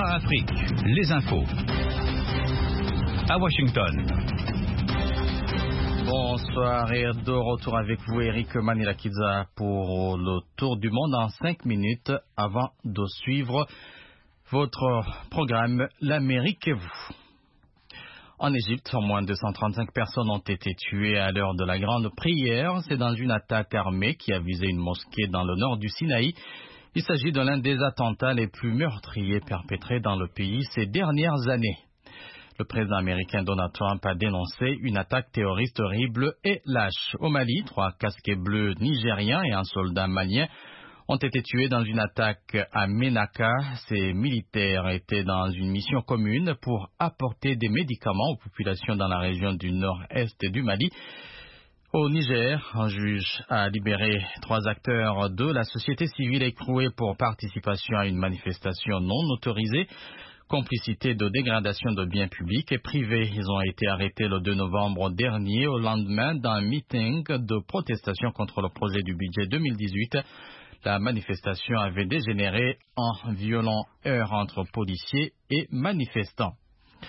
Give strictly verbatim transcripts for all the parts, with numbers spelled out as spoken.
Bonsoir Afrique, les infos. À Washington. Bonsoir et de retour avec vous Eric Manilakiza pour le tour du monde en cinq minutes avant de suivre votre programme L'Amérique et vous. En Égypte, au moins deux cent trente-cinq personnes ont été tuées à l'heure de la grande prière. C'est dans une attaque armée qui a visé une mosquée dans le nord du Sinaï. Il s'agit de l'un des attentats les plus meurtriers perpétrés dans le pays ces dernières années. Le président américain Donald Trump a dénoncé une attaque terroriste horrible et lâche. Au Mali, trois casquets bleus nigériens et un soldat malien ont été tués dans une attaque à Ménaka. Ces militaires étaient dans une mission commune pour apporter des médicaments aux populations dans la région du nord-est du Mali. Au Niger, un juge a libéré trois acteurs de la société civile écroués pour participation à une manifestation non autorisée, complicité de dégradation de biens publics et privés. Ils ont été arrêtés le deux novembre dernier au lendemain d'un meeting de protestation contre le projet du budget deux mille dix-huit. La manifestation avait dégénéré en violent heurt entre policiers et manifestants.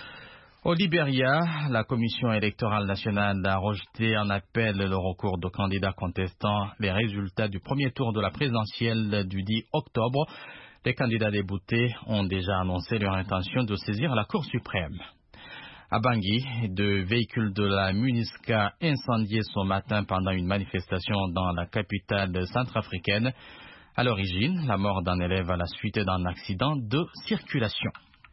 Au Libéria, la Commission électorale nationale a rejeté en appel le recours de candidats contestant les résultats du premier tour de la présidentielle du dix octobre. Les candidats déboutés ont déjà annoncé leur intention de saisir la Cour suprême. À Bangui, deux véhicules de la MUNISCA incendiés ce matin pendant une manifestation dans la capitale centrafricaine. À l'origine, la mort d'un élève à la suite d'un accident de circulation.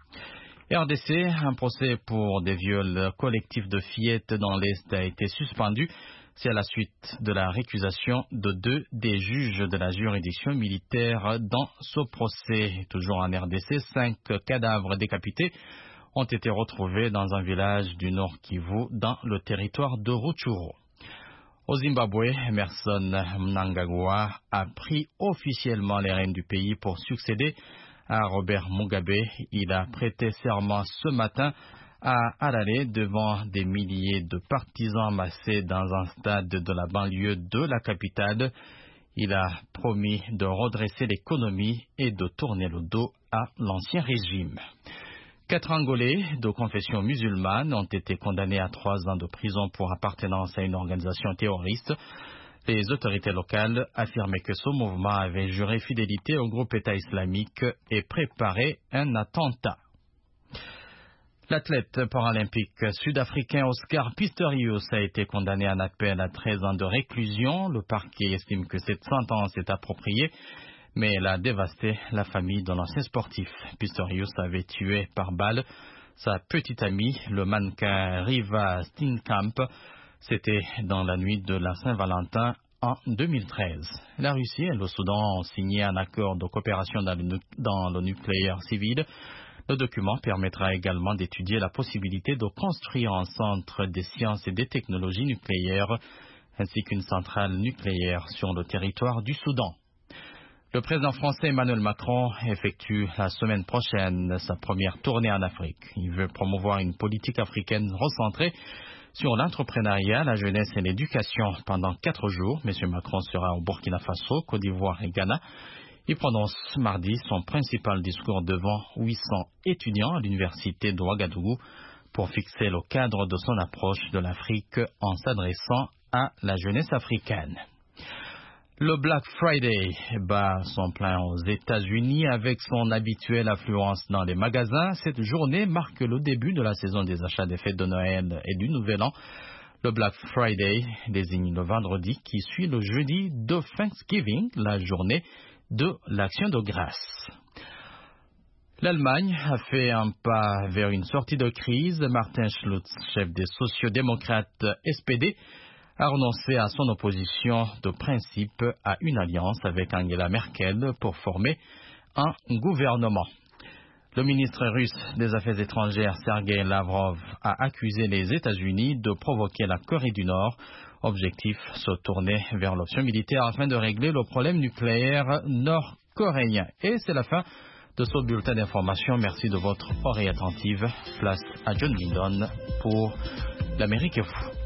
R D C, un procès pour des viols collectifs de fillettes dans l'Est a été suspendu. C'est à la suite de la récusation de deux des juges de la juridiction militaire dans ce procès. Toujours en R D C, cinq cadavres décapités ont été retrouvés dans un village du Nord Kivu dans le territoire de Rutshuru. Au Zimbabwe, Emmerson Mnangagwa a pris officiellement les rênes du pays pour succéder à Robert Mugabe. Il a prêté serment ce matin à Harare devant des milliers de partisans massés dans un stade de la banlieue de la capitale. Il a promis de redresser l'économie et de tourner le dos à l'ancien régime. Quatre Angolais de confession musulmane ont été condamnés à trois ans de prison pour appartenance à une organisation terroriste. Les autorités locales affirmaient que ce mouvement avait juré fidélité au groupe État islamique et préparé un attentat. L'athlète paralympique sud-africain Oscar Pistorius a été condamné en appel à treize ans de réclusion. Le parquet estime que cette sentence est appropriée, mais elle a dévasté la famille de l'ancien sportif. Pistorius avait tué par balle sa petite amie, le mannequin Riva Steenkamp. C'était dans la nuit de la Saint-Valentin en deux mille treize. La Russie et le Soudan ont signé un accord de coopération dans le, nu- dans le nucléaire civil. Le document permettra également d'étudier la possibilité de construire un centre des sciences et des technologies nucléaires ainsi qu'une centrale nucléaire sur le territoire du Soudan. Le président français Emmanuel Macron effectue la semaine prochaine sa première tournée en Afrique. Il veut promouvoir une politique africaine recentrée sur l'entrepreneuriat, la jeunesse et l'éducation. Pendant quatre jours, M. Macron sera au Burkina Faso, Côte d'Ivoire et Ghana. Il prononce mardi son principal discours devant huit cents étudiants à l'université de Ouagadougou pour fixer le cadre de son approche de l'Afrique en s'adressant à la jeunesse africaine. Le Black Friday bat son plein aux États-Unis avec son habituelle affluence dans les magasins. Cette journée marque le début de la saison des achats des fêtes de Noël et du Nouvel An. Le Black Friday désigne le vendredi qui suit le jeudi de Thanksgiving, la journée de l'action de grâce. L'Allemagne a fait un pas vers une sortie de crise. Martin Schulz, chef des sociodémocrates S P D, a renoncé à son opposition de principe à une alliance avec Angela Merkel pour former un gouvernement. Le ministre russe des Affaires étrangères Sergei Lavrov a accusé les États-Unis de provoquer la Corée du Nord. Objectif, se tourner vers l'option militaire afin de régler le problème nucléaire nord-coréen. Et c'est la fin de ce bulletin d'information. Merci de votre oreille attentive. Place à John Lindon pour l'Amérique et vous.